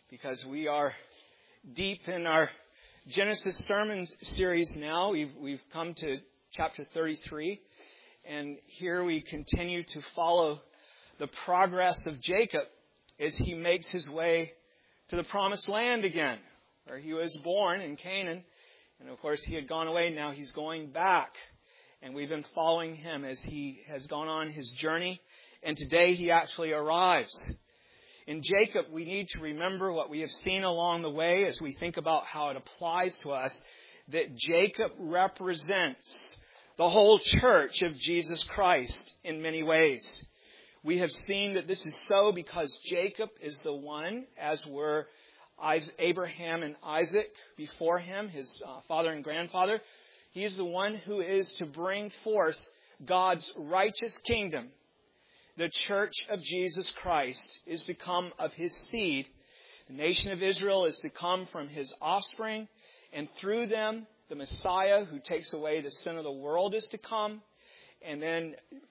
because we are deep in our Genesis sermon series now. We've come to chapter 33, and here we continue to follow the progress of Jacob as he makes his way to the promised land again, where he was born in Canaan. And of course, he had gone away. Now he's going back. And we've been following him as he has gone on his journey. And today he actually arrives. In Jacob, we need to remember what we have seen along the way as we think about how it applies to us, that Jacob represents the whole church of Jesus Christ in many ways. We have seen that this is so because Jacob is the one, as were Abraham and Isaac before him, his father and grandfather. He is the one who is to bring forth God's righteous kingdom. The church of Jesus Christ is to come of his seed. The nation of Israel is to come from his offspring. And through them, the Messiah who takes away the sin of the world is to come. And then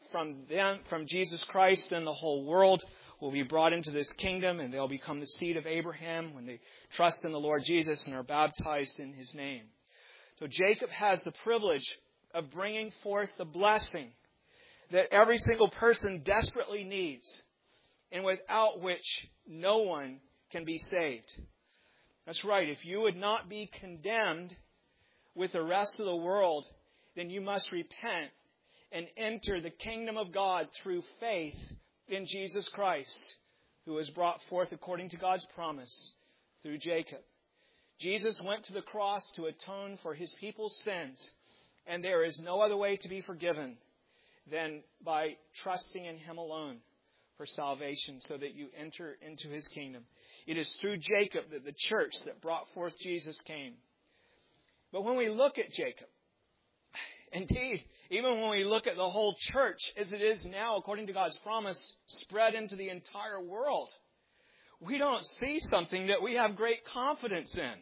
from Jesus Christ, then the whole world will be brought into this kingdom, and they'll become the seed of Abraham when they trust in the Lord Jesus and are baptized in his name. So Jacob has the privilege of bringing forth the blessing that every single person desperately needs, and without which no one can be saved. That's right. If you would not be condemned with the rest of the world, then you must repent and enter the kingdom of God through faith in Jesus Christ, who was brought forth according to God's promise through Jacob. Jesus went to the cross to atone for his people's sins, and there is no other way to be forgiven than by trusting in him alone for salvation, so that you enter into his kingdom. It is through Jacob that the church that brought forth Jesus came. But when we look at Jacob, indeed, even when we look at the whole church as it is now, according to God's promise, spread into the entire world, we don't see something that we have great confidence in.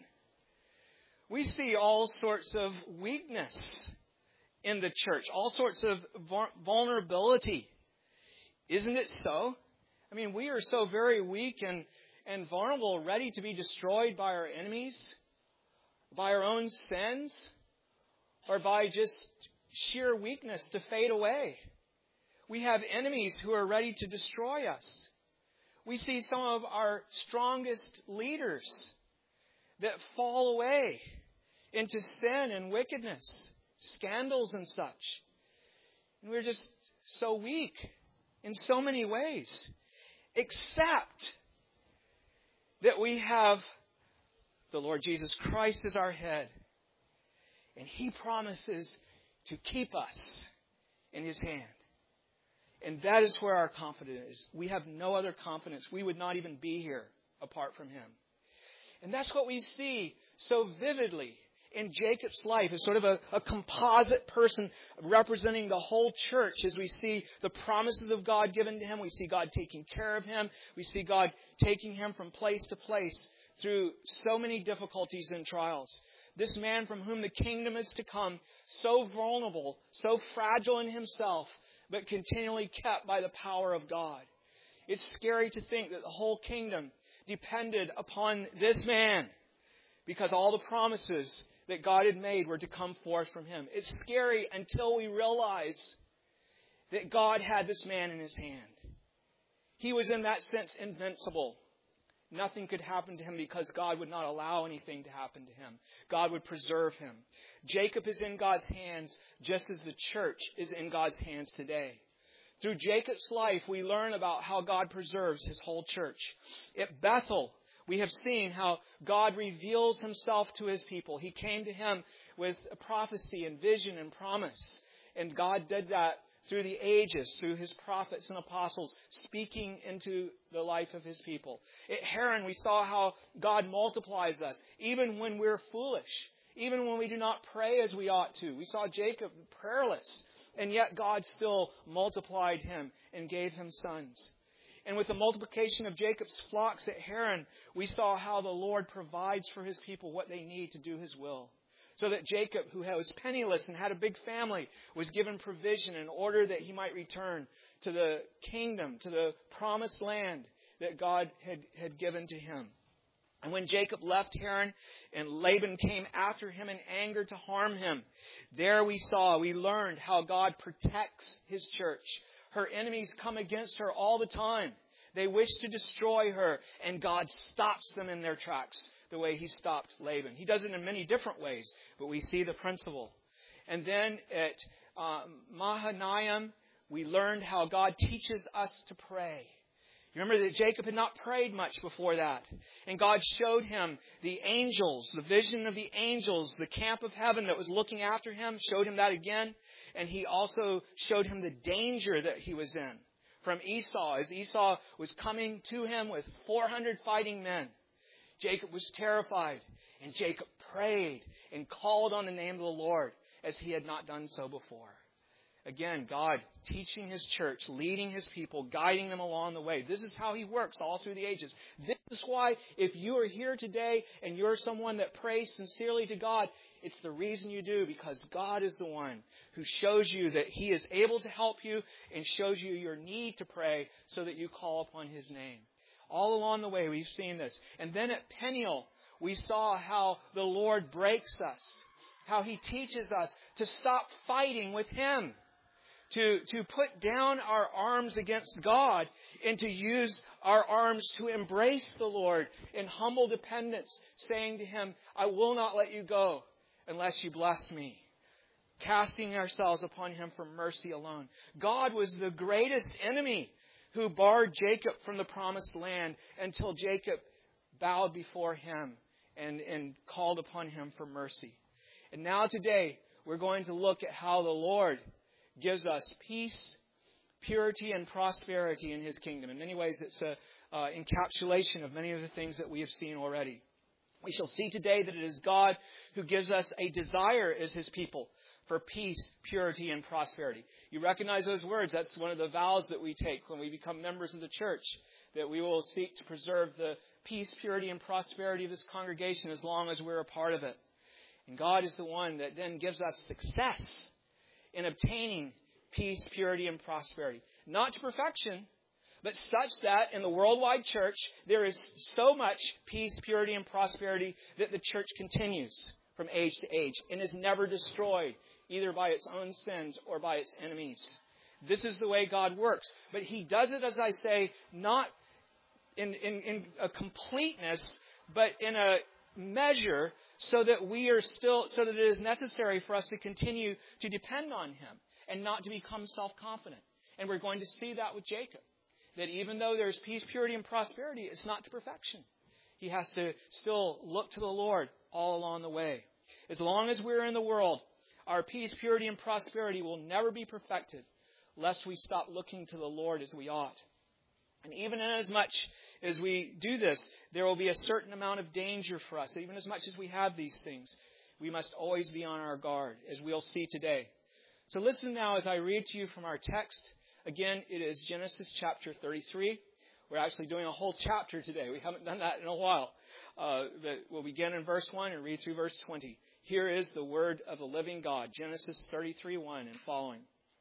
We see all sorts of weakness in the church, all sorts of vulnerability. Isn't it so? I mean, we are so very weak and vulnerable, ready to be destroyed by our enemies, by our own sins, or by just sheer weakness to fade away. We have enemies who are ready to destroy us. We see some of our strongest leaders that fall away into sin and wickedness, scandals and such. And we're just so weak in so many ways, except that we have the Lord Jesus Christ as our head. And he promises to keep us in his hand. And that is where our confidence is. We have no other confidence. We would not even be here apart from him. And that's what we see so vividly in Jacob's life, as sort of a composite person representing the whole church, as we see the promises of God given to him. We see God taking care of him. We see God taking him from place to place through so many difficulties and trials. This man from whom the kingdom is to come, so vulnerable, so fragile in himself, but continually kept by the power of God. It's scary to think that the whole kingdom depended upon this man, because all the promises that God had made were to come forth from him. It's scary until we realize that God had this man in his hand. He was in that sense invincible. Nothing could happen to him because God would not allow anything to happen to him. God would preserve him. Jacob is in God's hands just as the church is in God's hands today. Through Jacob's life, we learn about how God preserves his whole church. At Bethel, we have seen how God reveals himself to his people. He came to him with a prophecy and vision and promise. And God did that through the ages, through his prophets and apostles, speaking into the life of his people. At Haran, we saw how God multiplies us, even when we're foolish, even when we do not pray as we ought to. We saw Jacob prayerless, and yet God still multiplied him and gave him sons. And with the multiplication of Jacob's flocks at Haran, we saw how the Lord provides for his people what they need to do his will. So that Jacob, who was penniless and had a big family, was given provision in order that he might return to the kingdom, to the promised land that God had given to him. And when Jacob left Haran and Laban came after him in anger to harm him, there we learned how God protects His church. Her enemies come against her all the time. They wish to destroy her, and God stops them in their tracks the way He stopped Laban. He does it in many different ways, but we see the principle. And then at Mahanaim, we learned how God teaches us to pray. You remember that Jacob had not prayed much before that. And God showed him the angels, the vision of the angels, the camp of heaven that was looking after him, showed him that again. And He also showed him the danger that he was in from Esau, as Esau was coming to him with 400 fighting men. Jacob was terrified, and Jacob prayed and called on the name of the Lord as he had not done so before. Again, God teaching His church, leading His people, guiding them along the way. This is how He works all through the ages. This is why if you are here today and you're someone that prays sincerely to God, it's the reason you do, because God is the one who shows you that He is able to help you and shows you your need to pray so that you call upon His name. All along the way, we've seen this. And then at Peniel, we saw how the Lord breaks us, how He teaches us to stop fighting with Him, to put down our arms against God and to use our arms to embrace the Lord in humble dependence, saying to Him, I will not let You go unless You bless me. Casting ourselves upon Him for mercy alone. God was the greatest enemy who barred Jacob from the promised land until Jacob bowed before Him and called upon Him for mercy. And now today, we're going to look at how the Lord gives us peace, purity, and prosperity in His kingdom. In many ways, it's an encapsulation of many of the things that we have seen already. We shall see today that it is God who gives us a desire as His people for peace, purity, and prosperity. You recognize those words. That's one of the vows that we take when we become members of the church, that we will seek to preserve the peace, purity, and prosperity of this congregation as long as we're a part of it. And God is the one that then gives us success in obtaining peace, purity, and prosperity. Not to perfection, but such that in the worldwide church, there is so much peace, purity, and prosperity that the church continues from age to age and is never destroyed, either by its own sins or by its enemies. This is the way God works. But He does it, as I say, not in a completeness, but in a measure, so that it is necessary for us to continue to depend on Him and not to become self-confident. And we're going to see that with Jacob. That even though there's peace, purity, and prosperity, it's not to perfection. He has to still look to the Lord all along the way. As long as we're in the world, our peace, purity, and prosperity will never be perfected lest we stop looking to the Lord as we ought. And even as much as we do this, there will be a certain amount of danger for us. Even as much as we have these things, we must always be on our guard, as we'll see today. So listen now as I read to you from our text. Again, it is Genesis chapter 33. We're actually doing a whole chapter today. We haven't done that in a while. But we'll begin in verse 1 and read through verse 20. Here is the word of the living God, Genesis 33:1 and following.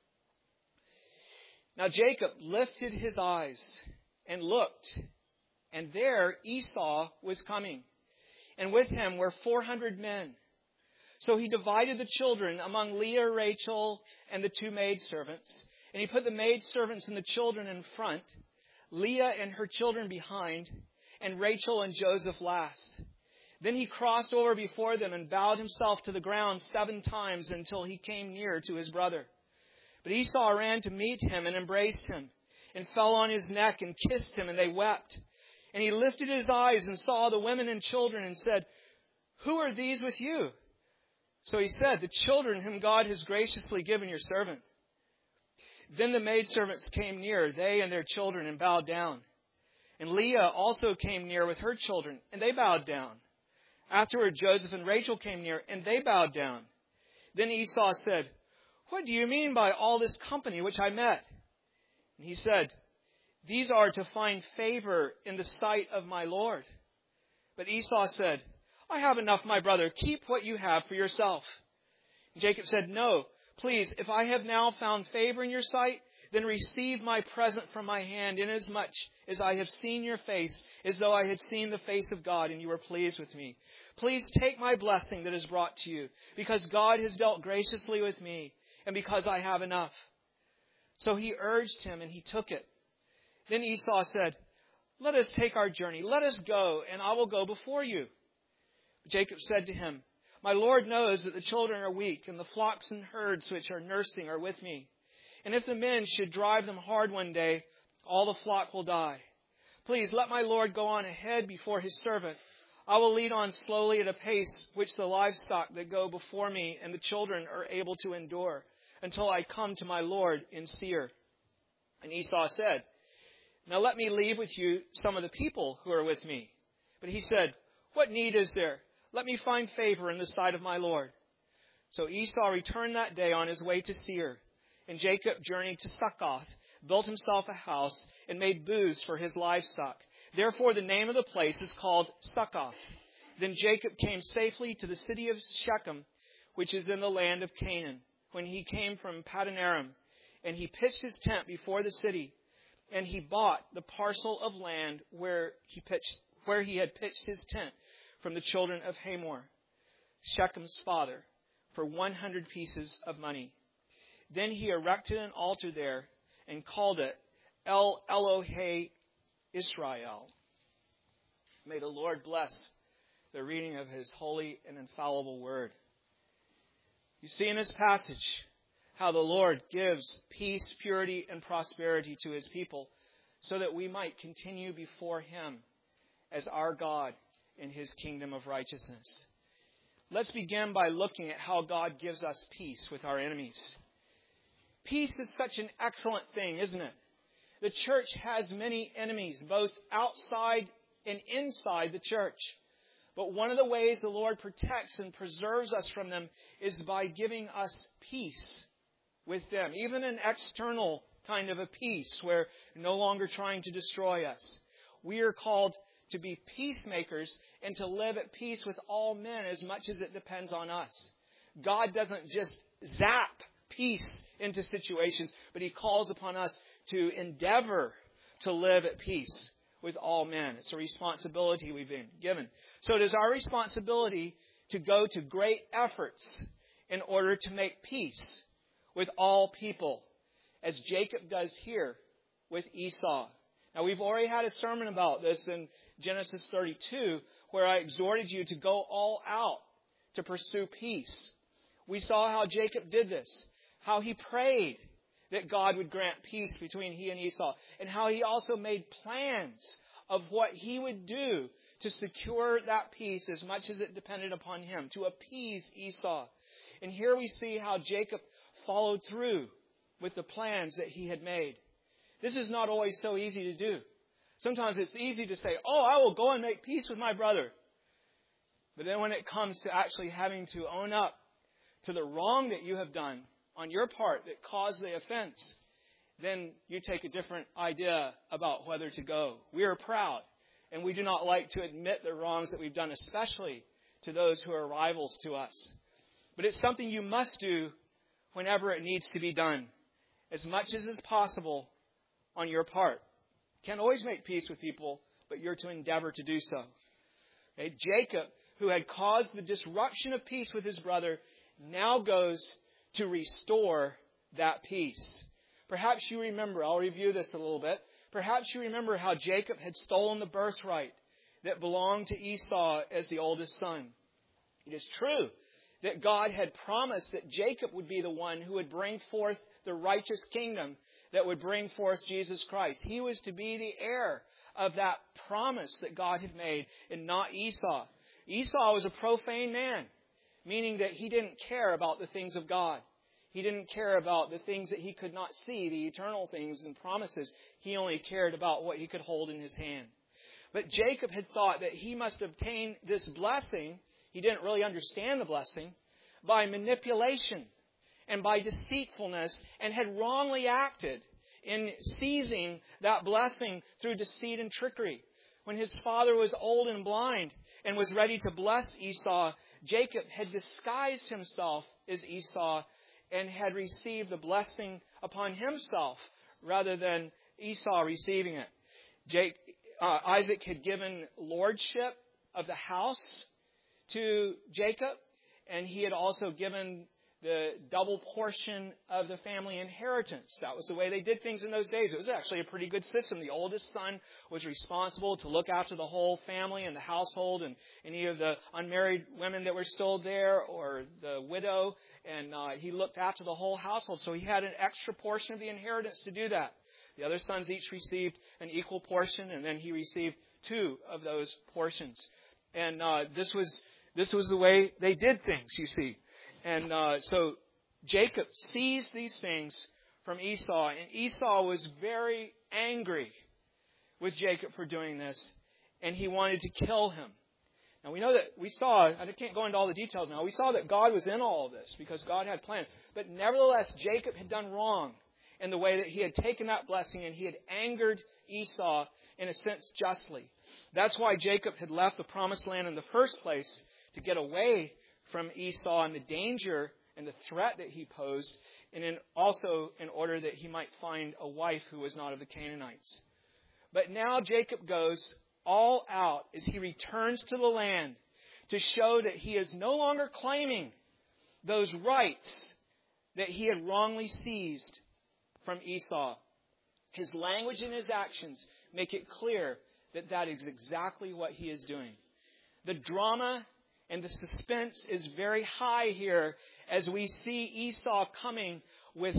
Now Jacob lifted his eyes and looked, and there Esau was coming, and with him were 400 men. So he divided the children among Leah, Rachel, and the two maidservants, and he put the maidservants and the children in front, Leah and her children behind, and Rachel and Joseph last. Then he crossed over before them and bowed himself to the ground 7 times until he came near to his brother. But Esau ran to meet him and embraced him and fell on his neck and kissed him, and they wept. And he lifted his eyes and saw the women and children and said, "Who are these with you?" So he said, "The children whom God has graciously given your servant." Then the maidservants came near, they and their children, and bowed down. And Leah also came near with her children, and they bowed down. Afterward, Joseph and Rachel came near, and they bowed down. Then Esau said, "What do you mean by all this company which I met?" And he said, "These are to find favor in the sight of my Lord." But Esau said, "I have enough, my brother. Keep what you have for yourself." And Jacob said, "No, please, if I have now found favor in your sight, Then receive my present from my hand, inasmuch as I have seen your face, as though I had seen the face of God, and you were pleased with me. Please take my blessing that is brought to you, because God has dealt graciously with me, and because I have enough." So he urged him, and he took it. Then Esau said, "Let us take our journey. Let us go, and I will go before you." Jacob said to him, "My Lord knows that the children are weak, and the flocks and herds which are nursing are with me. And if the men should drive them hard one day, all the flock will die. Please let my Lord go on ahead before his servant. I will lead on slowly at a pace which the livestock that go before me and the children are able to endure, until I come to my Lord in Seir." And Esau said, "Now let me leave with you some of the people who are with me." But he said, "What need is there? Let me find favor in the sight of my Lord." So Esau returned that day on his way to Seir. And Jacob journeyed to Succoth, built himself a house, and made booths for his livestock. Therefore the name of the place is called Succoth. Then Jacob came safely to the city of Shechem, which is in the land of Canaan, when he came from Paddan Aram. And he pitched his tent before the city. And he bought the parcel of land where he had pitched his tent from the children of Hamor, Shechem's father, for 100 pieces of money. Then he erected an altar there and called it El Elohe Israel. May the Lord bless the reading of his holy and infallible word. You see in this passage how the Lord gives peace, purity, and prosperity to his people so that we might continue before him as our God in his kingdom of righteousness. Let's begin by looking at how God gives us peace with our enemies. Peace is such an excellent thing, isn't it? The church has many enemies, both outside and inside the church. But one of the ways the Lord protects and preserves us from them is by giving us peace with them. Even an external kind of a peace where no longer trying to destroy us. We are called to be peacemakers and to live at peace with all men as much as it depends on us. God doesn't just zap peace into situations, but he calls upon us to endeavor to live at peace with all men. It's a responsibility we've been given. So it is our responsibility to go to great efforts in order to make peace with all people, as Jacob does here with Esau. Now, we've already had a sermon about this in Genesis 32, where I exhorted you to go all out to pursue peace. We saw how Jacob did this, how he prayed that God would grant peace between he and Esau, and how he also made plans of what he would do to secure that peace as much as it depended upon him, to appease Esau. And here we see how Jacob followed through with the plans that he had made. This is not always so easy to do. Sometimes it's easy to say, "Oh, I will go and make peace with my brother." But then when it comes to actually having to own up to the wrong that you have done on your part that caused the offense, then you take a different idea about whether to go. We are proud, and we do not like to admit the wrongs that we've done, especially to those who are rivals to us. But it's something you must do whenever it needs to be done, as much as is possible on your part. Can't always make peace with people, but you're to endeavor to do so. Okay? Jacob, who had caused the disruption of peace with his brother, now goes to restore that peace. Perhaps you remember, I'll review this a little bit. Perhaps you remember how Jacob had stolen the birthright that belonged to Esau as the oldest son. It is true that God had promised that Jacob would be the one who would bring forth the righteous kingdom that would bring forth Jesus Christ. He was to be the heir of that promise that God had made, and not Esau. Esau was a profane man, meaning that he didn't care about the things of God. He didn't care about the things that he could not see, the eternal things and promises. He only cared about what he could hold in his hand. But Jacob had thought that he must obtain this blessing. He didn't really understand the blessing by manipulation and by deceitfulness, and had wrongly acted in seizing that blessing through deceit and trickery. When his father was old and blind and was ready to bless Esau, Jacob had disguised himself as Esau and had received the blessing upon himself rather than Esau receiving it. Isaac had given lordship of the house to Jacob, and he had also given the double portion of the family inheritance. That was the way they did things in those days. It was actually a pretty good system. The oldest son was responsible to look after the whole family and the household and any of the unmarried women that were still there or the widow. And he looked after the whole household. So he had an extra portion of the inheritance to do that. The other sons each received an equal portion, and then he received 2 of those portions. And this was the way they did things, you see. And so Jacob sees these things from Esau, and Esau was very angry with Jacob for doing this, and he wanted to kill him. Now we saw, I can't go into all the details now, we saw that God was in all of this because God had planned. But nevertheless, Jacob had done wrong in the way that he had taken that blessing and he had angered Esau in a sense justly. That's why Jacob had left the promised land in the first place, to get away from Esau and the danger and the threat that he posed, and also in order that he might find a wife who was not of the Canaanites. But now Jacob goes all out as he returns to the land to show that he is no longer claiming those rights that he had wrongly seized from Esau. His language and his actions make it clear that that is exactly what he is doing. The drama and the suspense is very high here as we see Esau coming with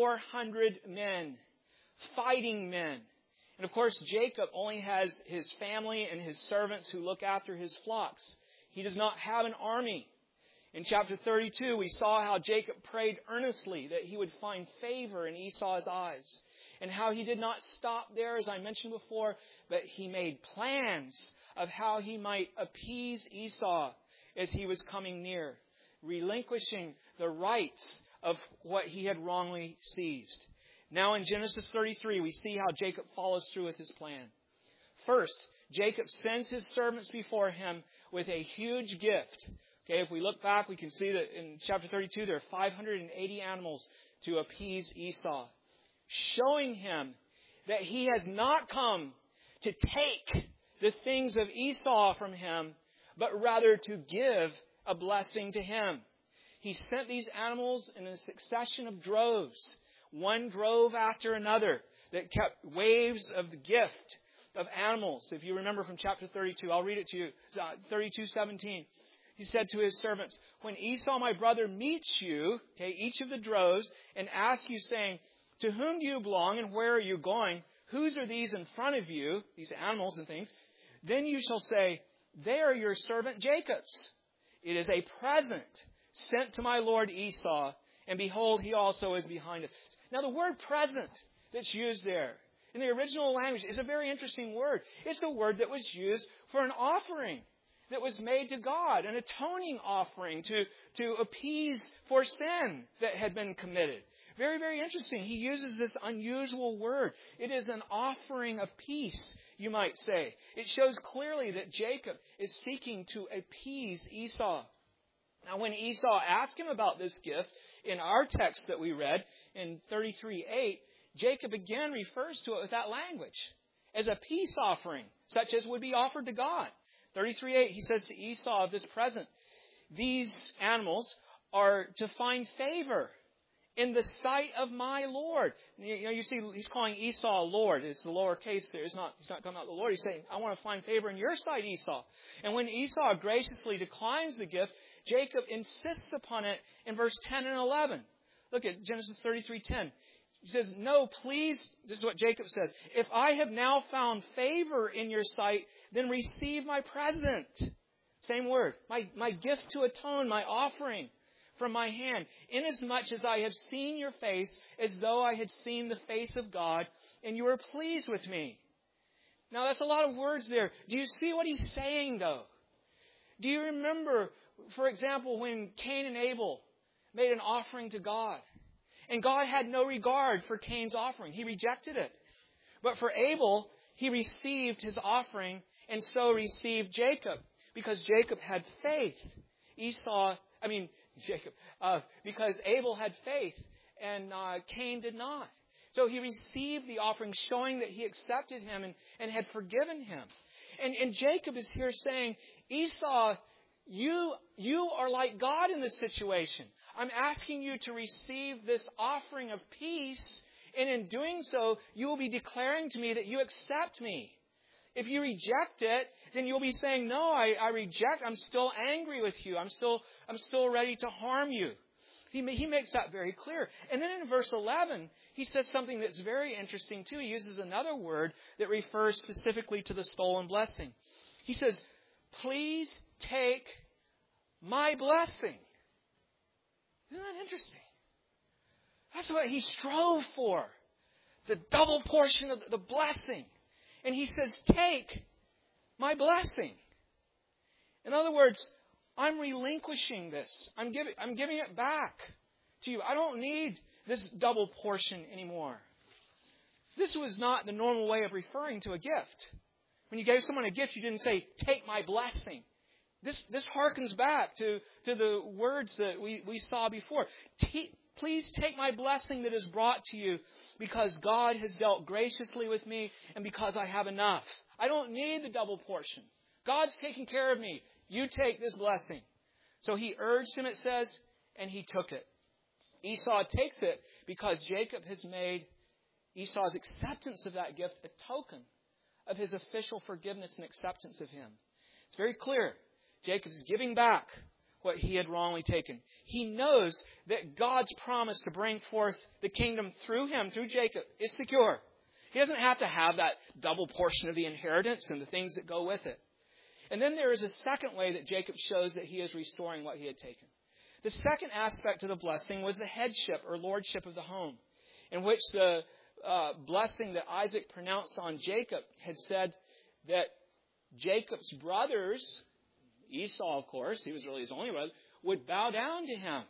400 men, fighting men. And of course, Jacob only has his family and his servants who look after his flocks. He does not have an army. In chapter 32, we saw how Jacob prayed earnestly that he would find favor in Esau's eyes, and how he did not stop there, as I mentioned before, but he made plans of how he might appease Esau as he was coming near, relinquishing the rights of what he had wrongly seized. Now in Genesis 33, we see how Jacob follows through with his plan. First, Jacob sends his servants before him with a huge gift. Okay, if we look back, we can see that in chapter 32, there are 580 animals to appease Esau, showing him that he has not come to take the things of Esau from him, but rather to give a blessing to him. He sent these animals in a succession of droves, one drove after another, that kept waves of the gift of animals. If you remember from chapter 32, I'll read it to you, 32:17. He said to his servants, "When Esau my brother meets you," okay, each of the droves, "and asks you, saying, 'To whom do you belong and where are you going? Whose are these in front of you,'" these animals and things, "then you shall say, 'They are your servant Jacob's. It is a present sent to my lord Esau, and behold, he also is behind it.'" Now the word present that's used there in the original language is a very interesting word. It's a word that was used for an offering that was made to God, an atoning offering to appease for sin that had been committed. Very, very interesting. He uses this unusual word. It is an offering of peace, you might say. It shows clearly that Jacob is seeking to appease Esau. Now, when Esau asked him about this gift, in our text that we read in 33:8, Jacob again refers to it with that language as a peace offering, such as would be offered to God. 33:8, he says to Esau of this present, "These animals are to find favor in the sight of my Lord." You see, he's calling Esau Lord. It's the lower case there. He's not talking about the Lord. He's saying, "I want to find favor in your sight, Esau." And when Esau graciously declines the gift, Jacob insists upon it in verse 10 and 11. Look at Genesis 33:10. He says, "No, please," this is what Jacob says, "if I have now found favor in your sight, then receive my present." Same word. My gift to atone, my offering from my hand, inasmuch as I have seen your face as though I had seen the face of God, and you are pleased with me. Now that's a lot of words there. Do you see what he's saying though? Do you remember, for example, when Cain and Abel made an offering to God? And God had no regard for Cain's offering. He rejected it. But for Abel, he received his offering, and so received Jacob, because Jacob had faith. Because Abel had faith and Cain did not. So he received the offering, showing that he accepted him and had forgiven him. And Jacob is here saying, Esau, you are like God in this situation. I'm asking you to receive this offering of peace, and in doing so, you will be declaring to me that you accept me. If you reject it, then you'll be saying, no, I reject. I'm still angry with you. I'm still ready to harm you. He makes that very clear. And then in verse 11, he says something that's very interesting too. He uses another word that refers specifically to the stolen blessing. He says, please take my blessing. Isn't that interesting? That's what he strove for. The double portion of the blessing. And he says, take my blessing. In other words, I'm relinquishing this. I'm giving it back to you. I don't need this double portion anymore. This was not the normal way of referring to a gift. When you gave someone a gift, you didn't say, take my blessing. This harkens back to the words that we saw before. Please take my blessing that is brought to you because God has dealt graciously with me and because I have enough. I don't need the double portion. God's taking care of me. You take this blessing. So he urged him, it says, and he took it. Esau takes it because Jacob has made Esau's acceptance of that gift a token of his official forgiveness and acceptance of him. It's very clear. Jacob's giving back what he had wrongly taken. He knows that God's promise to bring forth the kingdom through him, through Jacob, is secure. He doesn't have to have that double portion of the inheritance and the things that go with it. And then there is a second way that Jacob shows that he is restoring what he had taken. The second aspect of the blessing was the headship or lordship of the home, in which the blessing that Isaac pronounced on Jacob had said that Jacob's brothers, Esau, of course, he was really his only brother, would bow down to him.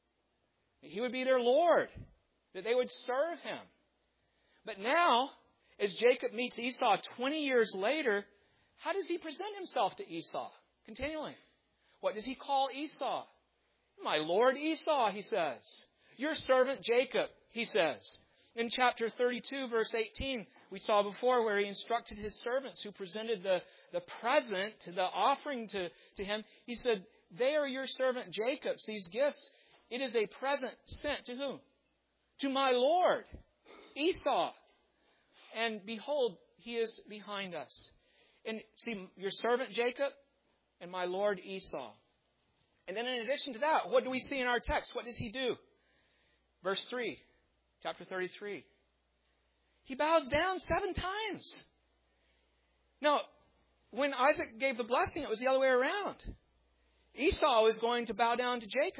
He would be their Lord, that they would serve him. But now, as Jacob meets Esau 20 years later, how does he present himself to Esau? Continually. What does he call Esau? My Lord Esau, he says. Your servant Jacob, he says. In chapter 32, verse 18, we saw before where he instructed his servants who presented the present, the offering to him. He said, they are your servant Jacob's, these gifts. It is a present sent to whom? To my Lord, Esau. And behold, he is behind us. And see, your servant Jacob and my Lord Esau. And then in addition to that, what do we see in our text? What does he do? Verse 3, chapter 33. He bows down 7 times. Now, when Isaac gave the blessing, it was the other way around. Esau was going to bow down to Jacob.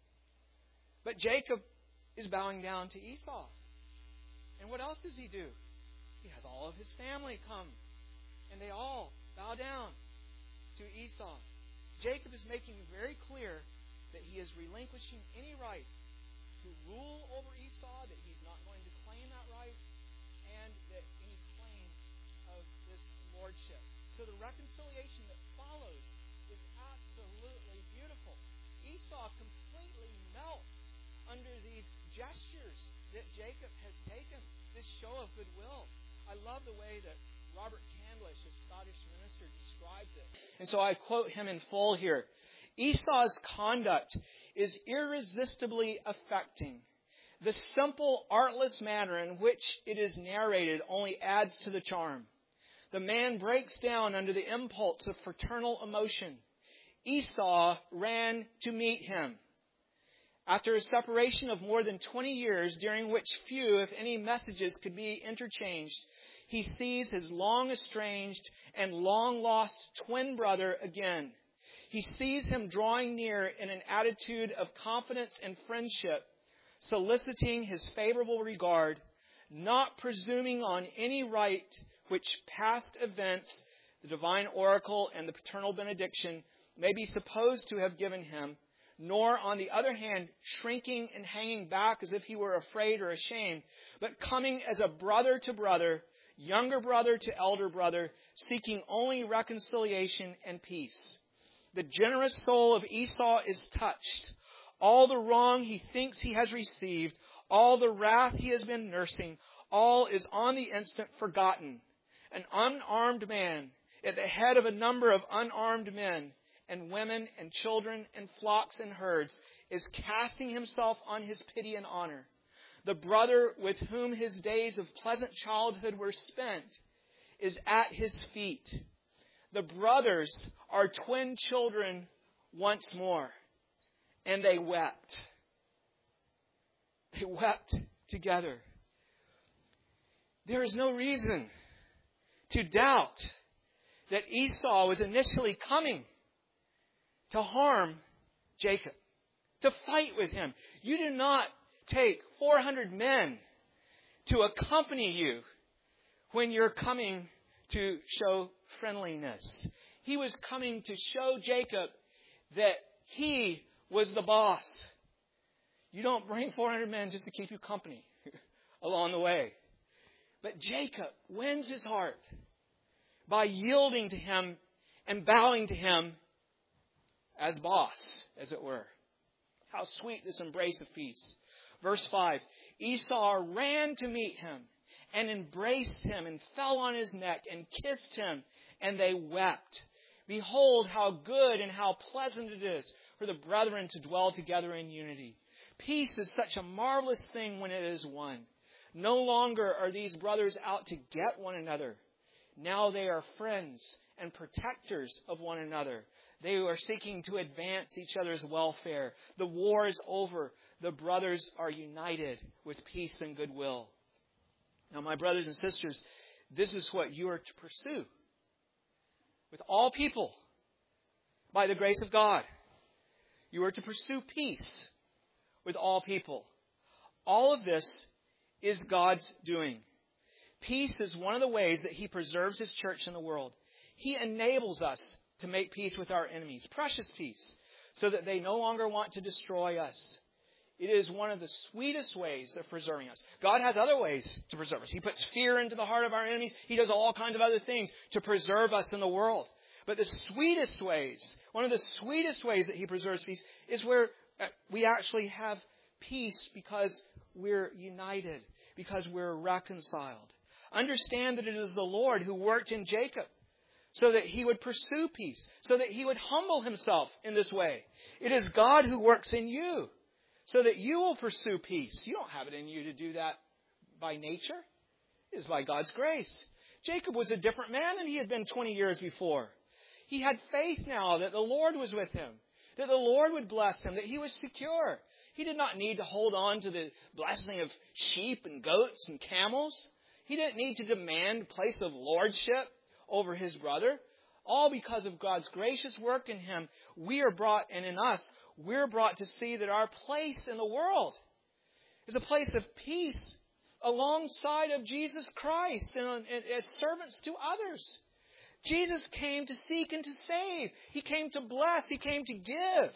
But Jacob is bowing down to Esau. And what else does he do? He has all of his family come. And they all bow down to Esau. Jacob is making very clear that he is relinquishing any right to rule over Esau, that he's not going to claim that right, and that any claim of this lordship. So the reconciliation that follows is absolutely beautiful. Esau completely melts under these gestures that Jacob has taken, this show of goodwill. I love the way that Robert Candlish, a Scottish minister, describes it. And so I quote him in full here. Esau's conduct is irresistibly affecting. The simple, artless manner in which it is narrated only adds to the charm. The man breaks down under the impulse of fraternal emotion. Esau ran to meet him. After a separation of more than 20 years, during which few, if any, messages could be interchanged, he sees his long estranged and long lost twin brother again. He sees him drawing near in an attitude of confidence and friendship, soliciting his favorable regard, not presuming on any right which past events, the divine oracle and the paternal benediction may be supposed to have given him, nor, on the other hand, shrinking and hanging back as if he were afraid or ashamed, but coming as a brother to brother, younger brother to elder brother, seeking only reconciliation and peace. The generous soul of Esau is touched. All the wrong he thinks he has received, All the wrath he has been nursing, all is on the instant forgotten. An unarmed man at the head of a number of unarmed men and women and children and flocks and herds is casting himself on his pity and honor. The brother with whom his days of pleasant childhood were spent is at his feet. The brothers are twin children once more, and they wept. They wept together. There is no reason to doubt that Esau was initially coming to harm Jacob, to fight with him. You do not take 400 men to accompany you when you're coming to show friendliness. He was coming to show Jacob that he was the boss. You don't bring 400 men just to keep you company along the way. But Jacob wins his heart by yielding to him and bowing to him as boss, as it were. How sweet this embrace of peace. Verse 5, Esau ran to meet him and embraced him and fell on his neck and kissed him, and they wept. Behold, how good and how pleasant it is for the brethren to dwell together in unity. Peace is such a marvelous thing when it is won. No longer are these brothers out to get one another. Now they are friends and protectors of one another. They are seeking to advance each other's welfare. The war is over. The brothers are united with peace and goodwill. Now, my brothers and sisters, this is what you are to pursue with all people by the grace of God. You are to pursue peace with all people. All of this is God's doing. Peace is one of the ways that He preserves His church in the world. He enables us to make peace with our enemies, precious peace, so that they no longer want to destroy us. It is one of the sweetest ways of preserving us. God has other ways to preserve us. He puts fear into the heart of our enemies. He does all kinds of other things to preserve us in the world. But the sweetest ways, one of the sweetest ways that He preserves peace is where we actually have peace because we're united, because we're reconciled. Understand that it is the Lord who worked in Jacob so that he would pursue peace, so that he would humble himself in this way. It is God who works in you so that you will pursue peace. You don't have it in you to do that by nature. It is by God's grace. Jacob was a different man than he had been 20 years before. He had faith now that the Lord was with him, that the Lord would bless him, that he was secure. He did not need to hold on to the blessing of sheep and goats and camels. He didn't need to demand a place of lordship over his brother. All because of God's gracious work in him, we are brought, and in us, we're brought to see that our place in the world is a place of peace alongside of Jesus Christ and as servants to others. Jesus came to seek and to save. He came to bless. He came to give.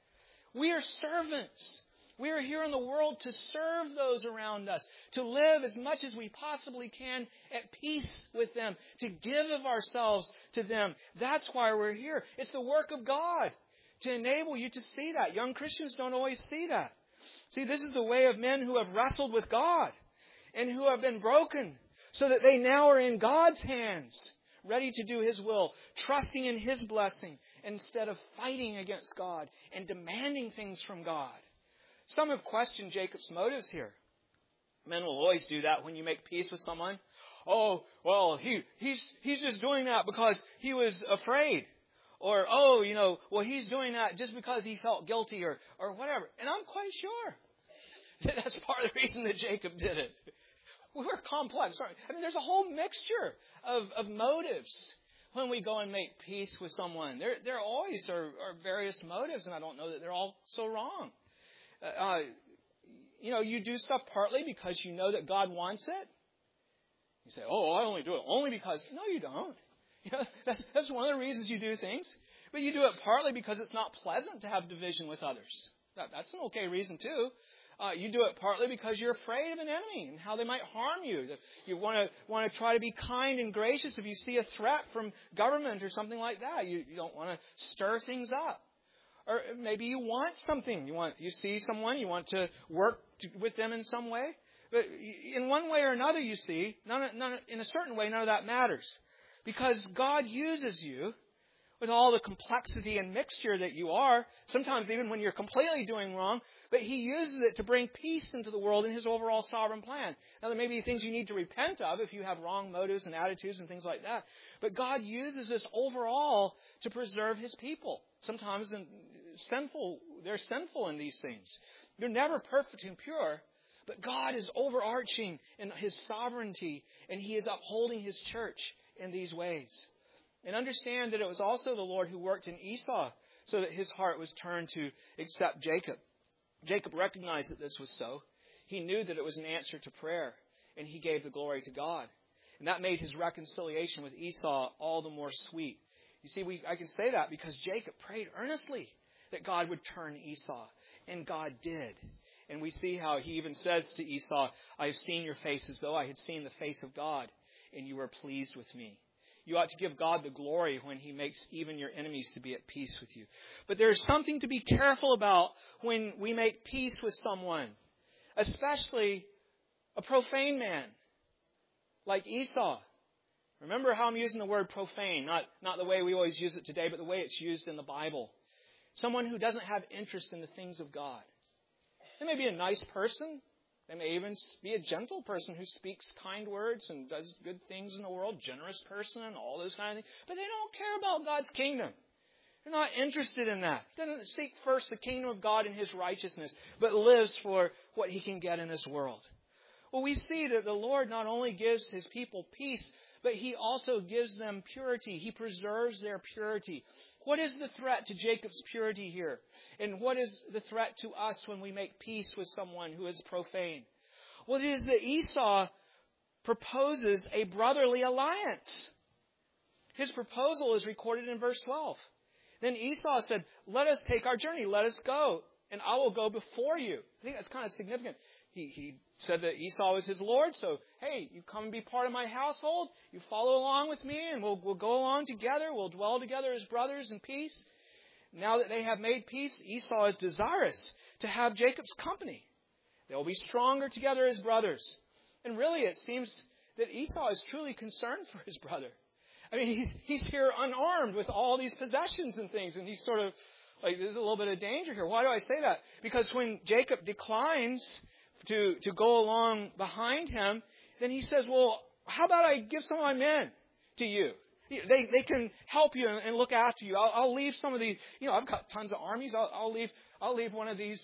We are servants. We are here in the world to serve those around us, to live as much as we possibly can at peace with them, to give of ourselves to them. That's why we're here. It's the work of God to enable you to see that. Young Christians don't always see that. See, this is the way of men who have wrestled with God and who have been broken so that they now are in God's hands, ready to do His will, trusting in His blessing instead of fighting against God and demanding things from God. Some have questioned Jacob's motives here. Men will always do that when you make peace with someone. Oh, well, he's just doing that because he was afraid. Or, he's doing that just because he felt guilty or whatever. And I'm quite sure that that's part of the reason that Jacob did it. We're complex. There's a whole mixture of motives when we go and make peace with someone. There always are various motives, and I don't know that they're all so wrong. You do stuff partly because you know that God wants it. You say, I only do it only because... No, you don't. That's one of the reasons you do things. But you do it partly because it's not pleasant to have division with others. That's an okay reason too. You do it partly because you're afraid of an enemy and how they might harm you. That you want to try to be kind and gracious if you see a threat from government or something like that. You don't want to stir things up. Or maybe you want something. You see someone, you want to work with them in some way. But in one way or another, you see, in a certain way, none of that matters. Because God uses you with all the complexity and mixture that you are, sometimes even when you're completely doing wrong, but He uses it to bring peace into the world in His overall sovereign plan. Now, there may be things you need to repent of if you have wrong motives and attitudes and things like that. But God uses this overall to preserve His people. Sometimes they're sinful in these things. They're never perfect and pure, but God is overarching in His sovereignty, and He is upholding His church in these ways. And understand that it was also the Lord who worked in Esau so that his heart was turned to accept Jacob. Jacob recognized that this was so. He knew that it was an answer to prayer, and he gave the glory to God. And that made his reconciliation with Esau all the more sweet. You see, I can say that because Jacob prayed earnestly that God would turn Esau, and God did. And we see how he even says to Esau, I have seen your face as though I had seen the face of God, and you were pleased with me. You ought to give God the glory when He makes even your enemies to be at peace with you. But there is something to be careful about when we make peace with someone, especially a profane man like Esau. Remember how I'm using the word profane, not the way we always use it today, but the way it's used in the Bible. Someone who doesn't have interest in the things of God. They may be a nice person. They may even be a gentle person who speaks kind words and does good things in the world, generous person and all those kind of things. But they don't care about God's kingdom. They're not interested in that. He doesn't seek first the kingdom of God and His righteousness, but lives for what he can get in this world. Well, we see that the Lord not only gives His people peace, but He also gives them purity. He preserves their purity. What is the threat to Jacob's purity here? And what is the threat to us when we make peace with someone who is profane? Well, it is that Esau proposes a brotherly alliance. His proposal is recorded in verse 12. Then Esau said, let us take our journey. Let us go, and I will go before you. I think that's kind of significant. He said that Esau is his Lord, so, hey, you come and be part of my household. You follow along with me, and we'll go along together. We'll dwell together as brothers in peace. Now that they have made peace, Esau is desirous to have Jacob's company. They'll be stronger together as brothers. And really, it seems that Esau is truly concerned for his brother. I mean, he's here unarmed with all these possessions and things, and he's sort of like, there's a little bit of danger here. Why do I say that? Because when Jacob declines to go along behind him, then he says, well, how about I give some of my men to you? They can help you and look after you. I'll leave some of these. I've got tons of armies. I'll leave one of these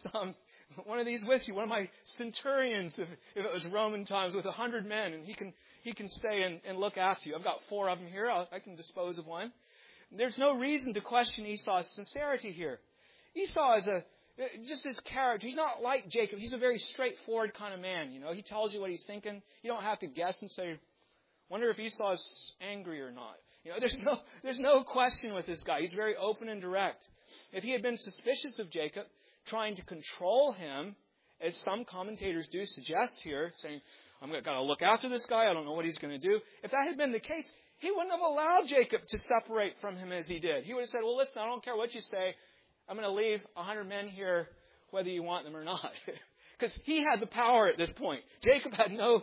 with you. One of my centurions, if it was Roman times, with 100 men, and he can stay and look after you. I've got 4 of them here. I can dispose of one. There's no reason to question Esau's sincerity here. Esau is just his character. He's not like Jacob. He's a very straightforward kind of man. He tells you what he's thinking. You don't have to guess and say, wonder if Esau's angry or not. There's no question with this guy. He's very open and direct. If he had been suspicious of Jacob, trying to control him, as some commentators do suggest here, saying, I'm going to look after this guy, I don't know what he's going to do. If that had been the case, he wouldn't have allowed Jacob to separate from him as he did. He would have said, well, listen, I don't care what you say. I'm going to leave 100 men here whether you want them or not. Because he had the power at this point. Jacob had no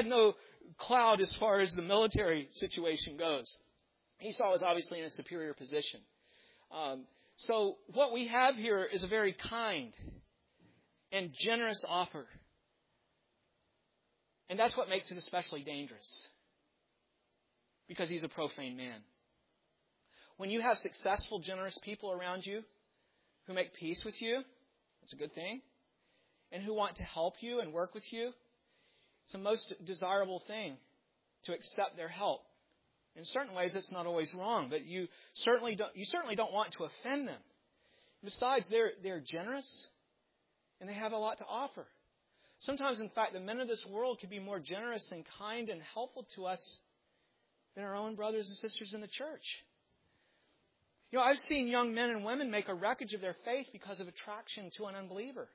cloud as far as the military situation goes. Esau was obviously in a superior position. So what we have here is a very kind and generous offer. And that's what makes it especially dangerous. Because he's a profane man. When you have successful, generous people around you who make peace with you, that's a good thing, and who want to help you and work with you, it's the most desirable thing to accept their help. In certain ways, it's not always wrong, but you certainly don't want to offend them. Besides, they're generous, and they have a lot to offer. Sometimes, in fact, the men of this world can be more generous and kind and helpful to us than our own brothers and sisters in the church. I've seen young men and women make a wreckage of their faith because of attraction to an unbeliever.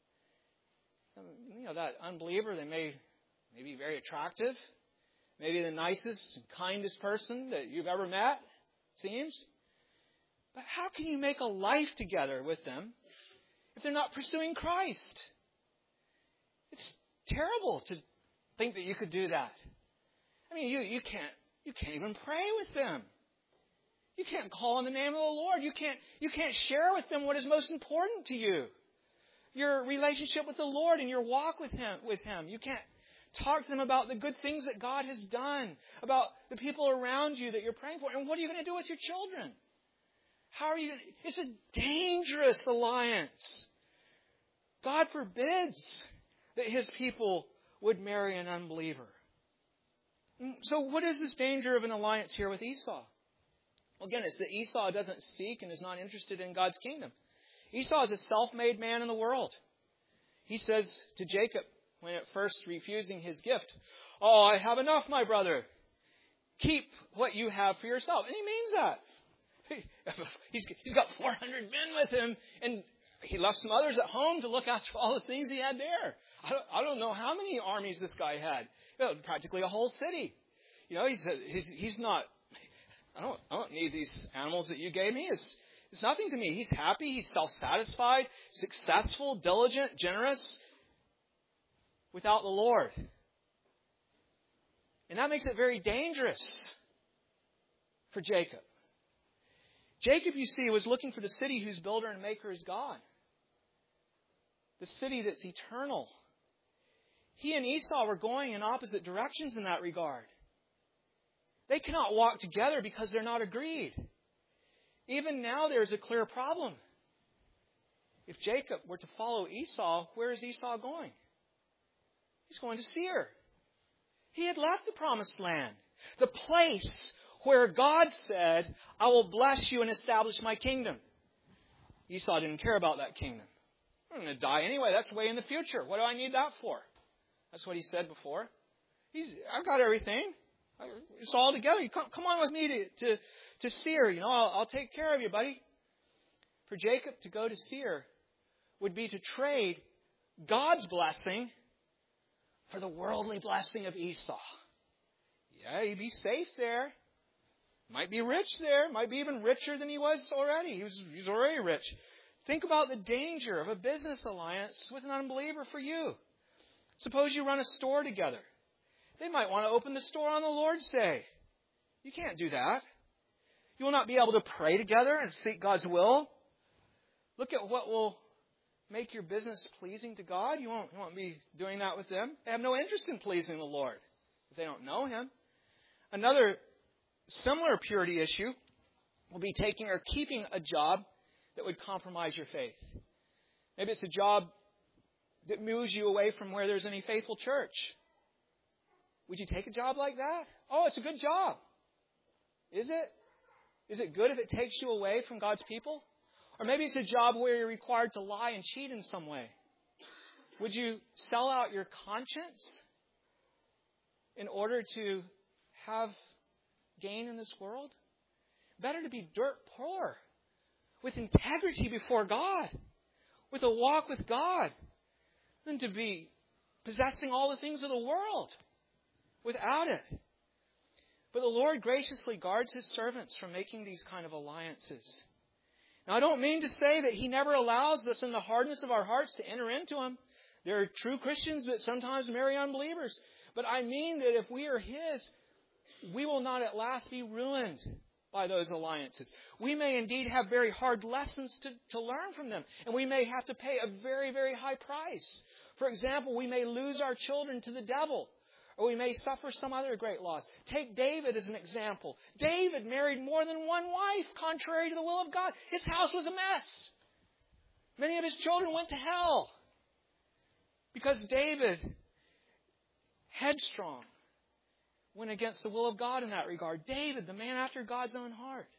That unbeliever, they may be very attractive, maybe the nicest and kindest person that you've ever met, seems. But how can you make a life together with them if they're not pursuing Christ? It's terrible to think that you could do that. I mean, you can't even pray with them. You can't call on the name of the Lord. You can't share with them what is most important to you. Your relationship with the Lord and your walk with Him. You can't talk to them about the good things that God has done, about the people around you that you're praying for. And what are you going to do with your children? How are you? It's a dangerous alliance. God forbids that His people would marry an unbeliever. So what is this danger of an alliance here with Esau? Well, again, it's that Esau doesn't seek and is not interested in God's kingdom. Esau is a self-made man in the world. He says to Jacob, when at first refusing his gift, "Oh, I have enough, my brother. Keep what you have for yourself." And he means that. He's got 400 men with him, and he left some others at home to look after all the things he had there. I don't know how many armies this guy had. Practically a whole city. He's not. I don't need these animals that you gave me. It's nothing to me. He's happy. He's self-satisfied, successful, diligent, generous, without the Lord. And that makes it very dangerous for Jacob. Jacob, you see, was looking for the city whose builder and maker is God. The city that's eternal. He and Esau were going in opposite directions in that regard. They cannot walk together because they're not agreed. Even now there's a clear problem. If Jacob were to follow Esau, where is Esau going? He's going to Seir. He had left the promised land. The place where God said, "I will bless you and establish my kingdom." Esau didn't care about that kingdom. "I'm going to die anyway. That's way in the future. What do I need that for?" That's what he said before. I've got everything. It's all together. You come on with me to Seir. I'll take care of you, buddy. For Jacob to go to Seir would be to trade God's blessing for the worldly blessing of Esau. Yeah, he'd be safe there. Might be rich there. Might be even richer than he was already. He's already rich. Think about the danger of a business alliance with an unbeliever for you. Suppose you run a store together. They might want to open the store on the Lord's Day. You can't do that. You will not be able to pray together and seek God's will. Look at what will make your business pleasing to God. You won't be doing that with them. They have no interest in pleasing the Lord if they don't know Him. Another similar purity issue will be taking or keeping a job that would compromise your faith. Maybe it's a job that moves you away from where there's any faithful church. Would you take a job like that? Oh, it's a good job. Is it? Is it good if it takes you away from God's people? Or maybe it's a job where you're required to lie and cheat in some way. Would you sell out your conscience in order to have gain in this world? Better to be dirt poor, with integrity before God, with a walk with God, than to be possessing all the things of the world without it. But the Lord graciously guards His servants from making these kind of alliances. Now, I don't mean to say that He never allows us in the hardness of our hearts to enter into them. There are true Christians that sometimes marry unbelievers. But I mean that if we are His, we will not at last be ruined by those alliances. We may indeed have very hard lessons to learn from them. And we may have to pay a very, very high price. For example, we may lose our children to the devil. Or we may suffer some other great loss. Take David as an example. David married more than one wife, contrary to the will of God. His house was a mess. Many of his children went to hell. Because David, headstrong, went against the will of God in that regard. David, the man after God's own heart.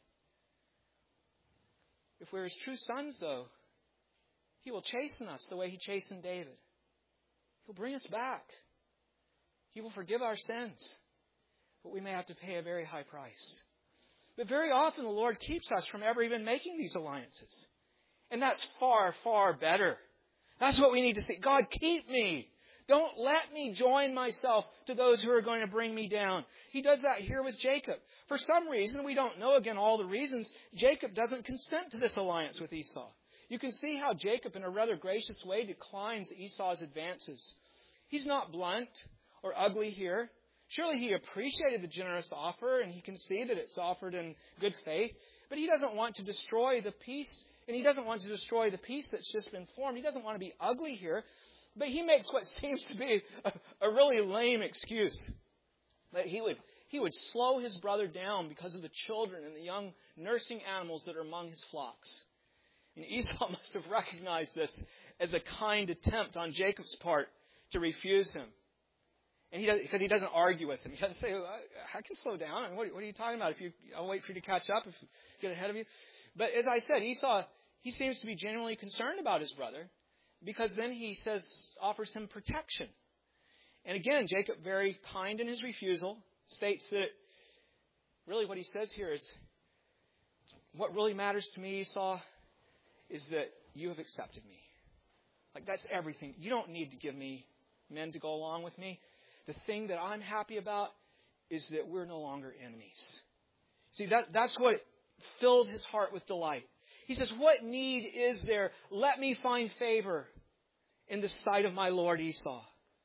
If we're His true sons, though, He will chasten us the way He chastened David. He'll bring us back. He will forgive our sins. But we may have to pay a very high price. But very often the Lord keeps us from ever even making these alliances. And that's far, far better. That's what we need to say. God, keep me. Don't let me join myself to those who are going to bring me down. He does that here with Jacob. For some reason, we don't know again all the reasons, Jacob doesn't consent to this alliance with Esau. You can see how Jacob, in a rather gracious way, declines Esau's advances. He's not blunt or ugly here. Surely he appreciated the generous offer, and he can see that it's offered in good faith. But he doesn't want to destroy the peace, and he doesn't want to destroy the peace that's just been formed. He doesn't want to be ugly here. But he makes what seems to be a really lame excuse. That he would slow his brother down because of the children and the young nursing animals that are among his flocks. And Esau must have recognized this as a kind attempt on Jacob's part to refuse him. And because he doesn't argue with him. He doesn't say, I can slow down. I mean, what are you talking about? I'll wait for you to catch up if you get ahead of you. But as I said, Esau, he seems to be genuinely concerned about his brother. Because then he offers him protection. And again, Jacob, very kind in his refusal, states that really what he says here is, what really matters to me, Esau, is that you have accepted me. Like, that's everything. You don't need to give me men to go along with me. The thing that I'm happy about is that we're no longer enemies. See, that's what filled his heart with delight. He says, what need is there? Let me find favor in the sight of my lord Esau.